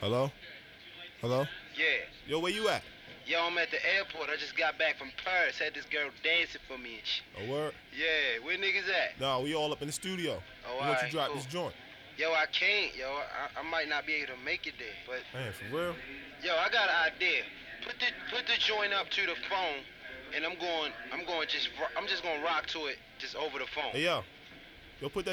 Hello? Hello? Yeah. Yo, where you at? Yo, I'm at the airport. I just got back from Paris. Had this girl dancing for me and shit. A word? Yeah, where niggas at? Nah, we all up in the studio. Oh, We want you to alright, drop cool. this joint. Yo, I can't, yo. I might not be able to make it there, but Man, for real? yo, I got an idea. Put the joint up to the phone, and I'm just gonna rock to it just over the phone. Hey, yo. Yo, put that